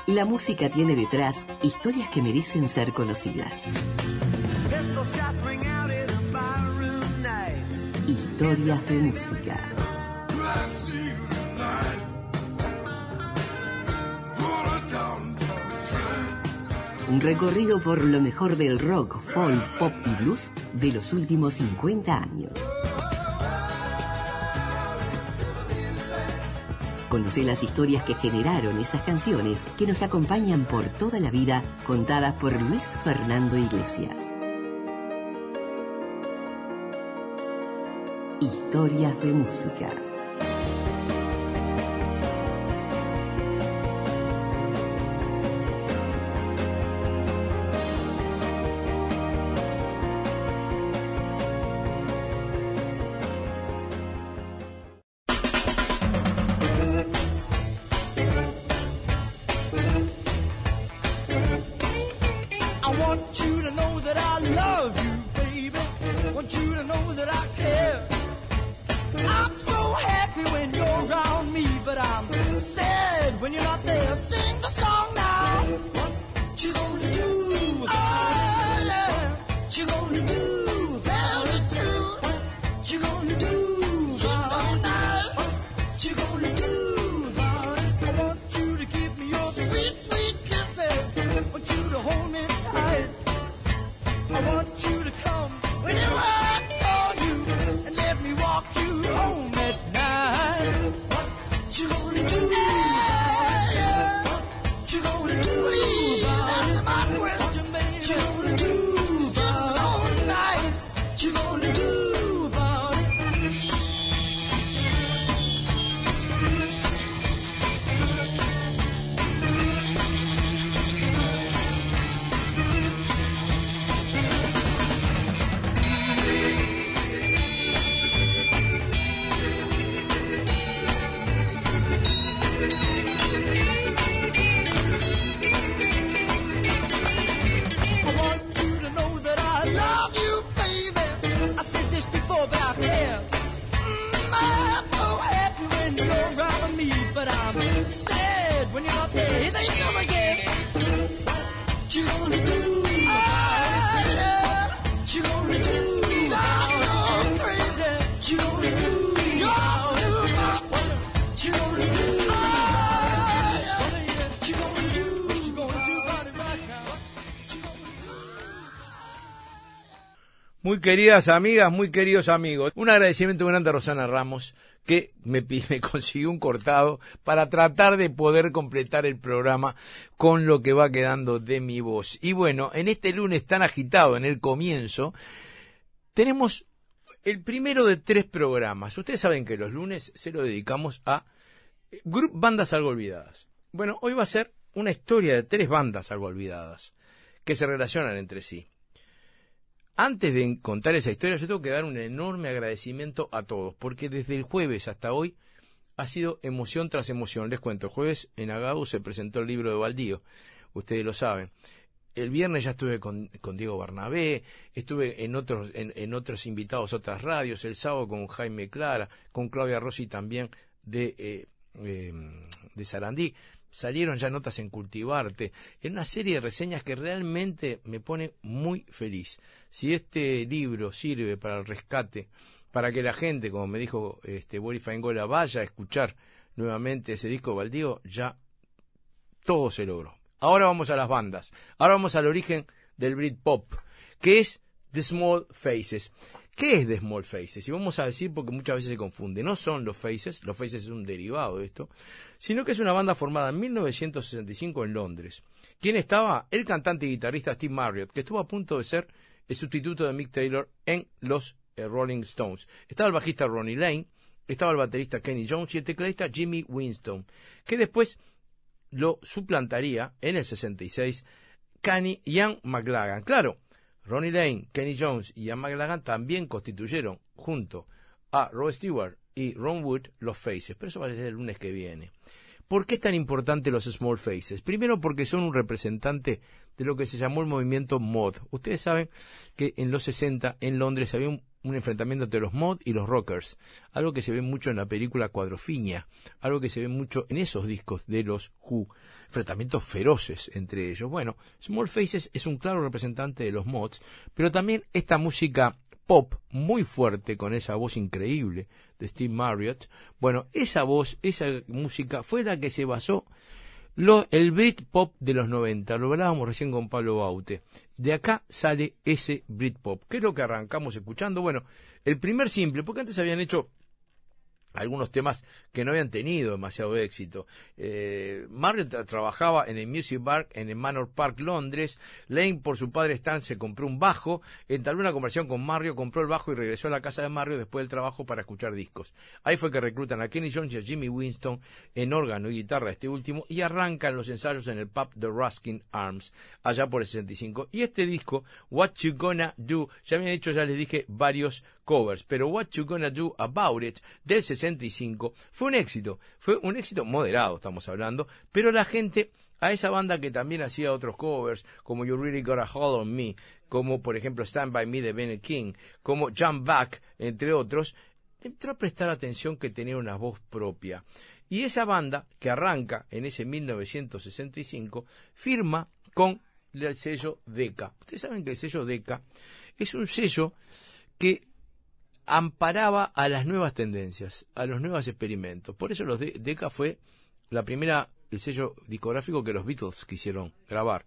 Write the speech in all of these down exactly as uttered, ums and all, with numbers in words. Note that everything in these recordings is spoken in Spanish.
La música tiene detrás historias que merecen ser conocidas. Historias de música. Un recorrido por lo mejor del rock, folk, pop y blues de los últimos cincuenta años. Conoce las historias que generaron esas canciones que nos acompañan por toda la vida, contadas por Luis Fernando Iglesias. Historias de música. Muy queridas amigas, muy queridos amigos, un agradecimiento grande a Rosana Ramos, que me, me consiguió un cortado para tratar de poder completar el programa con lo que va quedando de mi voz. Y bueno, en este lunes tan agitado, en el comienzo, tenemos el primero de tres programas. Ustedes saben que los lunes se lo dedicamos a bandas algo olvidadas. Bueno, hoy va a ser una historia de tres bandas algo olvidadas, que se relacionan entre sí. Antes de contar esa historia, yo tengo que dar un enorme agradecimiento a todos, porque desde el jueves hasta hoy ha sido emoción tras emoción. Les cuento, el jueves en Agadu se presentó el libro de Baldío, ustedes lo saben. El viernes ya estuve con, con Diego Barnabé, estuve en otros, en, en otros invitados, otras radios, el sábado con Jaime Clara, con Claudia Rossi también de, eh, eh, de Sarandí. Salieron ya notas en Cultivarte, en una serie de reseñas que realmente me pone muy feliz. Si este libro sirve para el rescate, para que la gente, como me dijo este Boris Faingola, vaya a escuchar nuevamente ese disco de Baldío, ya todo se logró. Ahora vamos a las bandas, ahora vamos al origen del Britpop, que es The Small Faces. ¿Qué es The Small Faces? Y vamos a decir, porque muchas veces se confunde, no son los Faces, los Faces es un derivado de esto, sino que es una banda formada en mil novecientos sesenta y cinco en Londres. ¿Quién estaba? El cantante y guitarrista Steve Marriott, que estuvo a punto de ser el sustituto de Mick Taylor en los eh, Rolling Stones. Estaba el bajista Ronnie Lane, estaba el baterista Kenny Jones y el tecladista Jimmy Winston, que después lo suplantaría en el sesenta y seis Kenny Ian McLagan. Claro, Ronnie Lane, Kenny Jones y Ian McLagan también constituyeron, junto a Rod Stewart y Ron Wood, los Faces, pero eso va a ser el lunes que viene. ¿Por qué es tan importante los Small Faces? Primero porque son un representante de lo que se llamó el movimiento mod. Ustedes saben que en los sesenta en Londres había un un enfrentamiento entre los mod y los rockers, algo que se ve mucho en la película Cuadrofinia, algo que se ve mucho en esos discos de los Who, enfrentamientos feroces entre ellos. Bueno, Small Faces es un claro representante de los mods, pero también esta música pop muy fuerte con esa voz increíble de Steve Marriott. Bueno, esa voz, esa música fue la que se basó Lo, el Britpop de los noventa, lo hablábamos recién con Pablo Baute. De acá sale ese Britpop. ¿Qué es lo que arrancamos escuchando? Bueno, el primer simple, porque antes habían hecho algunos temas que no habían tenido demasiado éxito. Eh, Marriott trabajaba en el Music Bar en el Manor Park, Londres. Lane, por su padre Stan, se compró un bajo, entabló una conversación con Mario, compró el bajo y regresó a la casa de Mario después del trabajo para escuchar discos. Ahí fue que reclutan a Kenny Jones y a Jimmy Winston en órgano y guitarra, este último, y arrancan los ensayos en el pub de Ruskin Arms, allá por el sesenta y cinco. Y este disco, What You Gonna Do, ya me han dicho, ya les dije, varios covers, pero What You Gonna Do About It, del sesenta y cinco, fue un éxito, fue un éxito moderado, estamos hablando, pero la gente, a esa banda que también hacía otros covers, como You Really Got a Hold on Me, como por ejemplo Stand By Me de Ben King, como Jump Back, entre otros, entró a prestar atención que tenía una voz propia. Y esa banda, que arranca en ese mil novecientos sesenta y cinco, firma con el sello Decca. Ustedes saben que el sello Decca es un sello que amparaba a las nuevas tendencias, a los nuevos experimentos. Por eso los de Decca fue la primera, el sello discográfico que los Beatles quisieron grabar,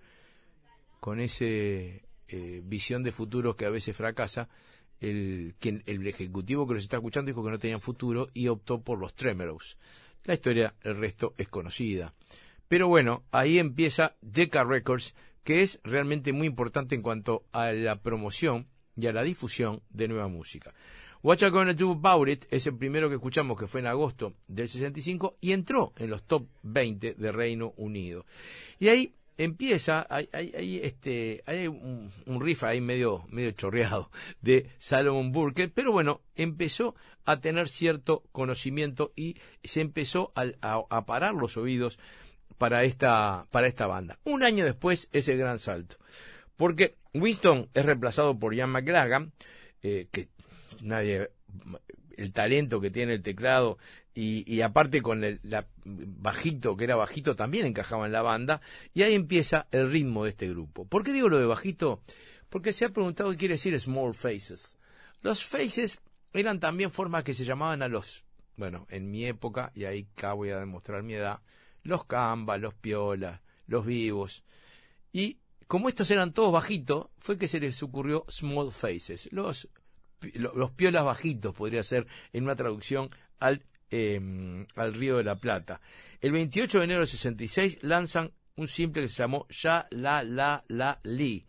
con ese eh, visión de futuro que a veces fracasa. El, quien, el ejecutivo que los está escuchando dijo que no tenían futuro y optó por los Tremelows. La historia, el resto es conocida. Pero bueno, ahí empieza Decca Records, que es realmente muy importante en cuanto a la promoción y a la difusión de nueva música. What You Gonna Do About It es el primero que escuchamos, que fue en agosto del sesenta y cinco, y entró en los top veinte de Reino Unido. Y ahí empieza, hay, hay, hay, este, hay un, un riff ahí medio, medio chorreado de Salomon Burke, pero bueno, empezó a tener cierto conocimiento y se empezó a, a, a parar los oídos para esta, para esta banda. Un año después es el gran salto, porque Winston es reemplazado por Ian McLagan, eh, que nadie, el talento que tiene el teclado y, y aparte con el la, bajito, que era bajito, también encajaba en la banda, y ahí empieza el ritmo de este grupo. ¿Por qué digo lo de bajito? Porque se ha preguntado qué quiere decir Small Faces. Los Faces eran también formas que se llamaban a los, bueno, en mi época, y ahí acá voy a demostrar mi edad, los Cambas, los Piolas, los Vivos, y como estos eran todos bajitos, fue que se les ocurrió Small Faces, los los piolas bajitos, podría ser en una traducción al, eh, al Río de la Plata. El veintiocho de enero del sesenta y seis lanzan un simple que se llamó Ya La La La Lee.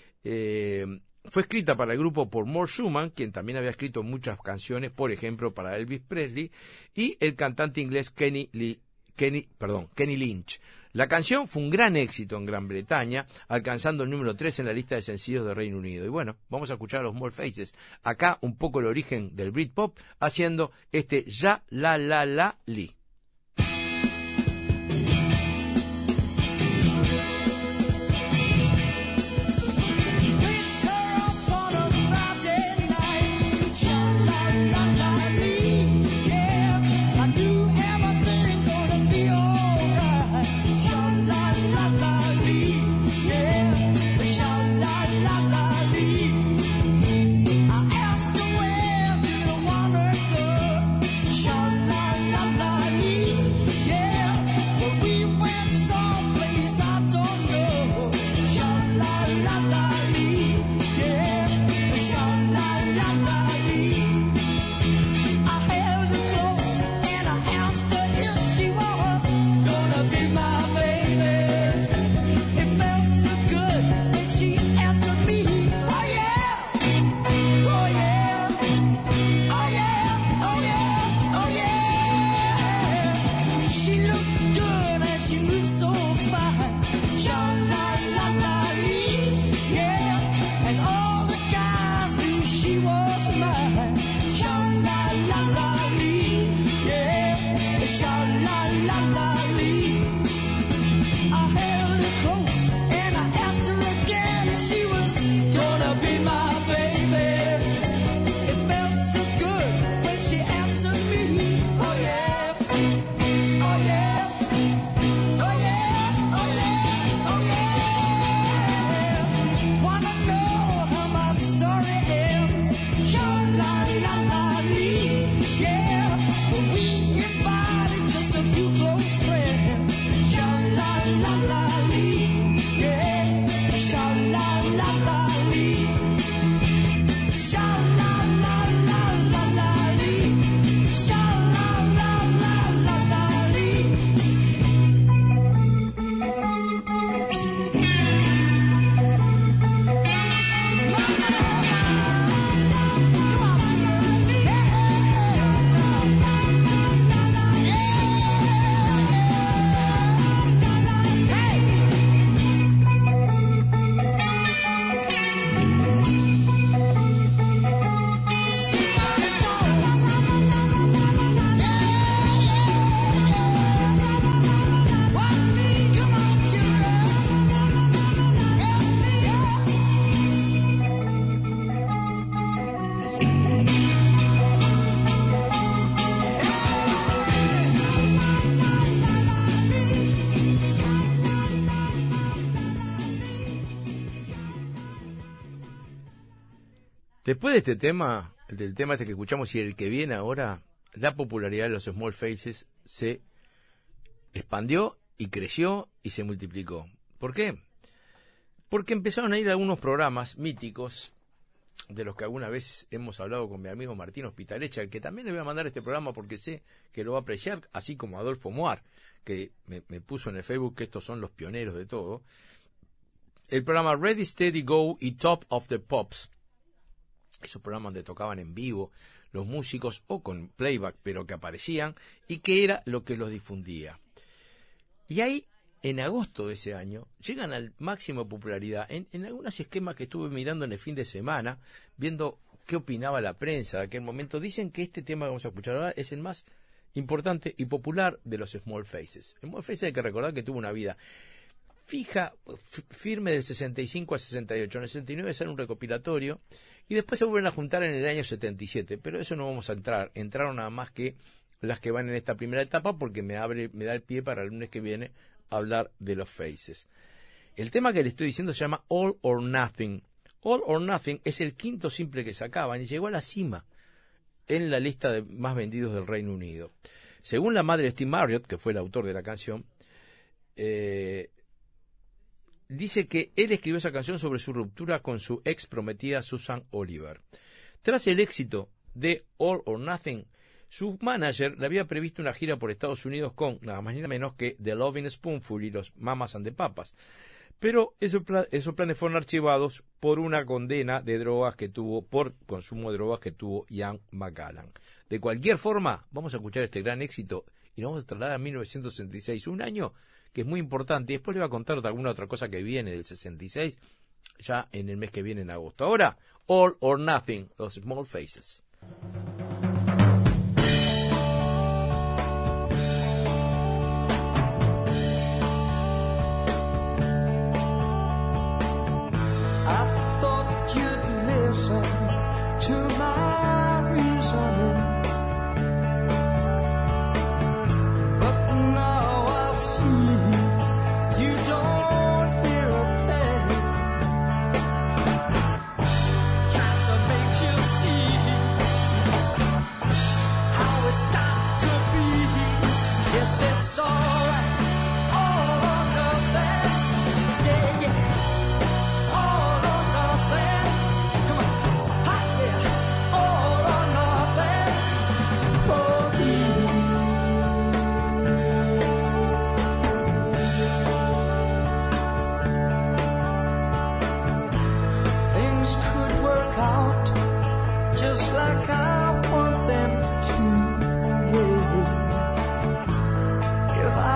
Eh, fue escrita para el grupo por Mort Schumann, quien también había escrito muchas canciones, por ejemplo, para Elvis Presley, y el cantante inglés Kenny Lee, Kenny, perdón, Kenny Lynch. La canción fue un gran éxito en Gran Bretaña, alcanzando el número tres en la lista de sencillos de Reino Unido. Y bueno, vamos a escuchar a los Small Faces. Acá un poco el origen del Britpop, haciendo este Ya La La La Lee. La la Después de este tema, del tema este que escuchamos y el que viene ahora, la popularidad de los Small Faces se expandió y creció y se multiplicó. ¿Por qué? Porque empezaron a ir algunos programas míticos de los que alguna vez hemos hablado con mi amigo Martín Hospitalecha, al que también le voy a mandar este programa porque sé que lo va a apreciar, así como Adolfo Moar, que me, me puso en el Facebook que estos son los pioneros de todo. El programa Ready, Steady, Go y Top of the Pops. Esos programas donde tocaban en vivo los músicos o con playback, pero que aparecían y que era lo que los difundía. Y ahí, en agosto de ese año, llegan al máximo de popularidad en, en algunos esquemas que estuve mirando en el fin de semana, viendo qué opinaba la prensa de aquel momento. Dicen que este tema que vamos a escuchar ahora es el más importante y popular de los Small Faces. Small Faces hay que recordar que tuvo una vida fija, firme del sesenta y cinco al sesenta y ocho. En el sesenta y nueve sale un recopilatorio y después se vuelven a juntar en el año setenta y siete, pero eso no vamos a entrar. Entraron nada más que las que van en esta primera etapa porque me abre, me da el pie para el lunes que viene hablar de los Faces. El tema que le estoy diciendo se llama All or Nothing. All or Nothing es el quinto simple que sacaban y llegó a la cima en la lista de más vendidos del Reino Unido. Según la madre de Steve Marriott, que fue el autor de la canción, eh, dice que él escribió esa canción sobre su ruptura con su ex prometida Susan Oliver. Tras el éxito de All or Nothing, su manager le había previsto una gira por Estados Unidos con nada más ni nada menos que The Lovin' Spoonful y los Mamas and the Papas. Pero esos, pla esos planes fueron archivados por una condena de drogas que tuvo, por consumo de drogas que tuvo Ian McCallan. De cualquier forma, vamos a escuchar este gran éxito y nos vamos a trasladar a mil novecientos sesenta y seis, un año que es muy importante. Y después le voy a contar alguna otra cosa que viene del sesenta y seis, ya en el mes que viene en agosto. Ahora, All or Nothing, los Small Faces. To my reasoning, but now I see you don't hear a thing. Trying to make you see how it's got to be. Yes, it's alright, all or nothing. Yeah, yeah, all or nothing. Come on. All or nothing for me. Things could work out just like I want them to. Yeah. If I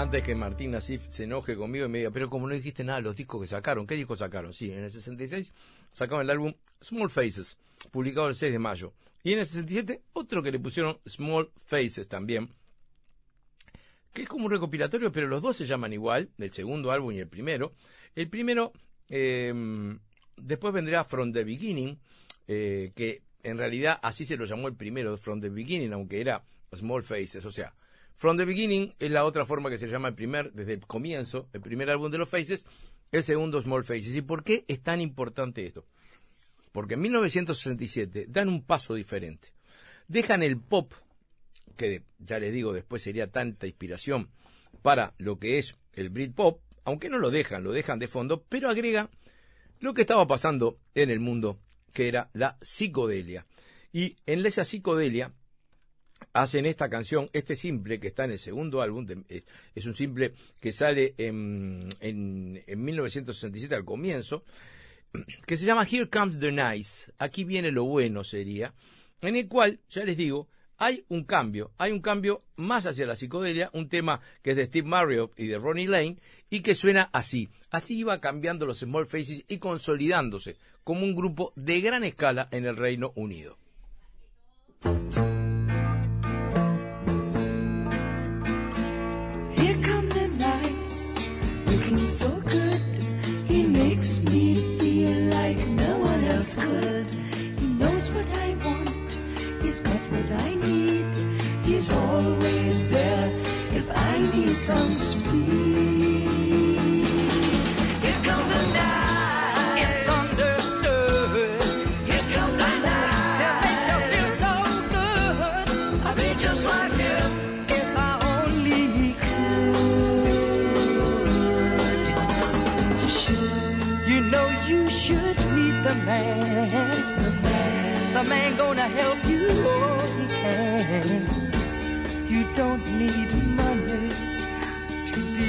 antes que Martín Nasif se enoje conmigo y me diga, pero como no dijiste nada de los discos que sacaron, ¿qué discos sacaron? Sí, en el sesenta y seis sacaron el álbum Small Faces, publicado el seis de mayo. Y en el sesenta y siete, otro que le pusieron Small Faces también, que es como un recopilatorio, pero los dos se llaman igual, el segundo álbum y el primero. El primero, eh, después vendrá From the Beginning, eh, que en realidad así se lo llamó el primero, From the Beginning, aunque era Small Faces, o sea, From the Beginning es la otra forma que se llama el primer, desde el comienzo, el primer álbum de los Faces, el segundo Small Faces. ¿Y por qué es tan importante esto? Porque en mil novecientos sesenta y siete dan un paso diferente. Dejan el pop, que ya les digo, después sería tanta inspiración para lo que es el Britpop, aunque no lo dejan, lo dejan de fondo, pero agregan lo que estaba pasando en el mundo, que era la psicodelia. Y en esa psicodelia hacen esta canción, este simple que está en el segundo álbum, de, es un simple que sale en, en, en mil novecientos sesenta y siete al comienzo, que se llama Here Comes the Nice, aquí viene lo bueno sería, en el cual, ya les digo, hay un cambio, hay un cambio más hacia la psicodelia, un tema que es de Steve Marriott y de Ronnie Lane, y que suena así. Así iba cambiando los Small Faces y consolidándose como un grupo de gran escala en el Reino Unido. Here come the nights, looking so good. He makes me feel like no one else could. He knows what I want, he's got what I need. He's always there if I need some speed. Here come the night, it's understood. Here come the night, they make me feel so good. I'd be just like him if I only could. You should, you know you should meet the man, the man, the man gonna help you all he can. You don't need money to be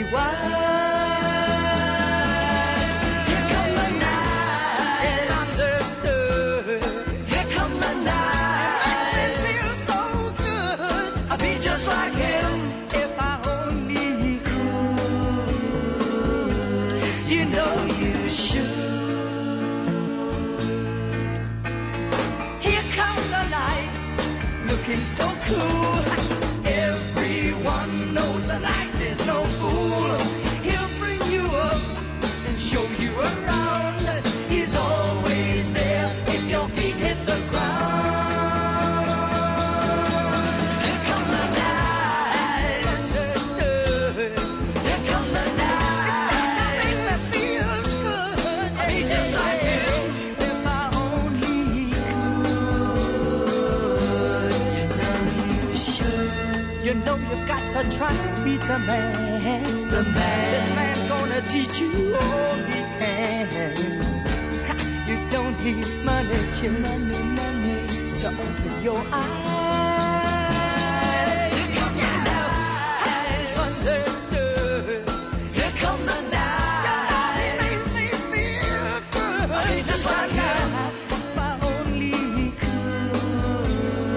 wise. Here come the night, it's understood. Here come the night, it feels so good. I'd be just like him if I only could. You know you should. Here come the nights, looking so cool. Everyone knows the nice is no fool. He'll bring you up and show you around. He's always there if your feet hit the ground. Here come the nights, here come the nights. Make me feel good. I'd be just like him if I only could. You know you should. You know you got to try to beat the man. The man. This man's gonna teach you all he can. Ha, you don't need money, money, money to open your eyes. Here come the night, understood. Here come the night, it makes me feel good. I'll be just like him if I only could.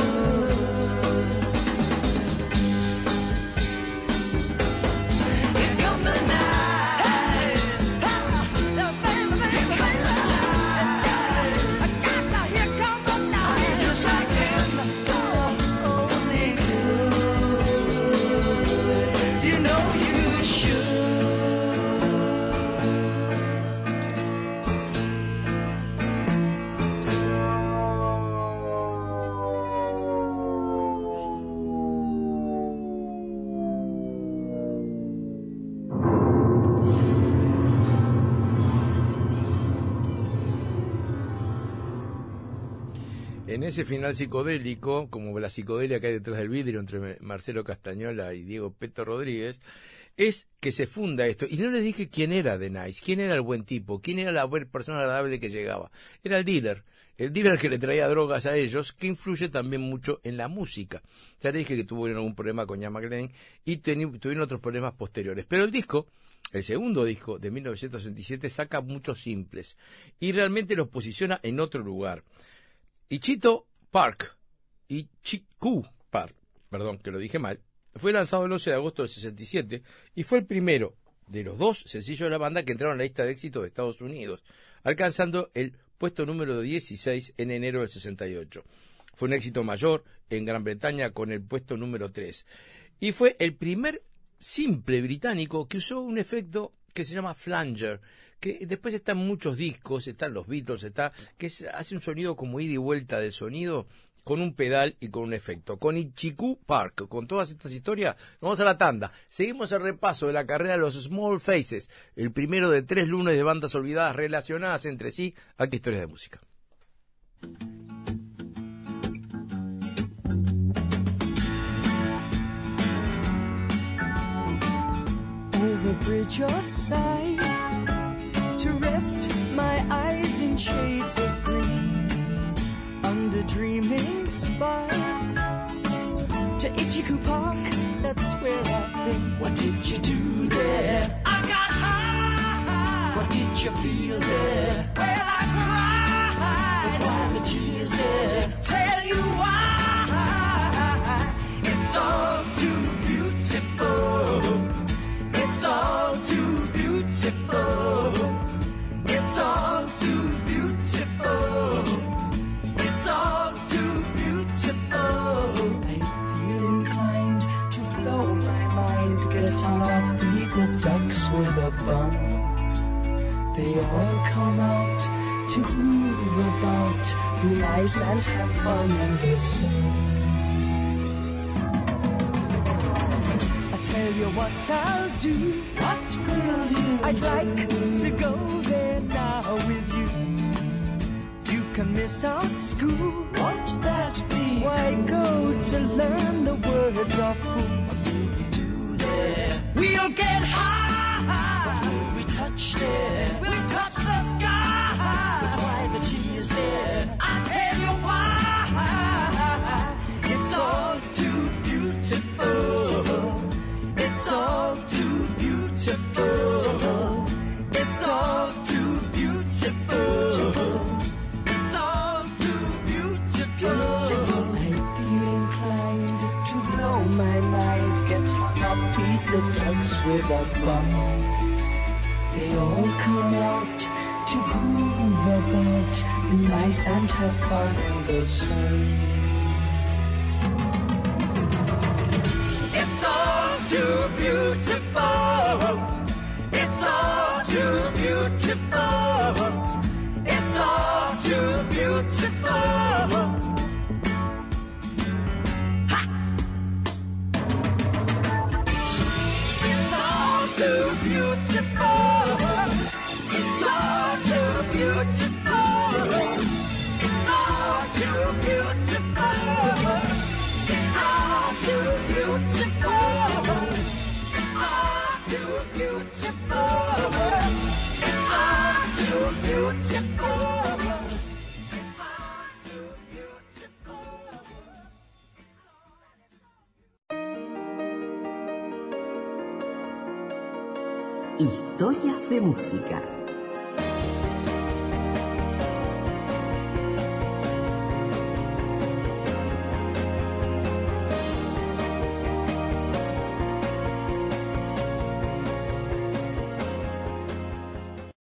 Here come the nights, the baby, baby, baby. I got to, here come the nights, just like him, only good. You know you should. En ese final psicodélico, como la psicodelia que hay detrás del vidrio entre Marcelo Castañola y Diego Peto Rodríguez, es que se funda esto. Y no les dije quién era The Nice, quién era el buen tipo, quién era la buena persona agradable que llegaba. Era el dealer, el dealer que le traía drogas a ellos, que influye también mucho en la música. Ya les dije que tuvieron algún problema con Ian McLean y tuvieron otros problemas posteriores. Pero el disco, el segundo disco de mil novecientos sesenta y siete, saca muchos simples y realmente los posiciona en otro lugar. Y Chito Park, y Chiku Park, perdón que lo dije mal, fue lanzado el once de agosto del sesenta y siete y fue el primero de los dos sencillos de la banda que entraron a la lista de éxito de Estados Unidos, alcanzando el puesto número dieciséis en enero del sesenta y ocho. Fue un éxito mayor en Gran Bretaña con el puesto número tres. Y fue el primer simple británico que usó un efecto que se llama flanger, que después está en muchos discos, están los Beatles, está, que es, hace un sonido como ida y vuelta de sonido, con un pedal y con un efecto. Con Itchycoo Park, con todas estas historias, vamos a la tanda. Seguimos el repaso de la carrera de los Small Faces, el primero de tres lunes de bandas olvidadas relacionadas entre sí. Aquí historias de música. Over bridge of sighs to rest my eyes in shades of green. Under dreaming spires to Itchycoo Park, that's where I've been. What did you do there? I got high. What did you feel there? Well, I cried. But why the tears there? Tell you why. It's all too beautiful. It's all too beautiful. It's all too beautiful. It's all too beautiful. I feel inclined to blow my mind, get on up, feed the ducks with a bun. They all come out to move about, be nice and have fun in the sun. Tell you what I'll do. What will you I'd do? Like to go there now with you. You can miss out school. Won't that be? Why go to learn the words of who? What will we do there? We'll get high. What will we touch there? We'll touch the sky. But why the tears there? I'll tell you why. It's all too beautiful. It's all too beautiful. It's all too beautiful. It's all too beautiful. I feel inclined to blow my mind, get hung up, feed the ducks with a bun. They all come out to groove about, be nice and have fun in the sun. It's all too beautiful. It's all too beautiful. It's all too beautiful. Ha! It's all too beautiful. It's all too beautiful. It's all too beautiful. It's all too beautiful. It's all too beautiful. It's all too beautiful. It's all too beautiful. Historias de música.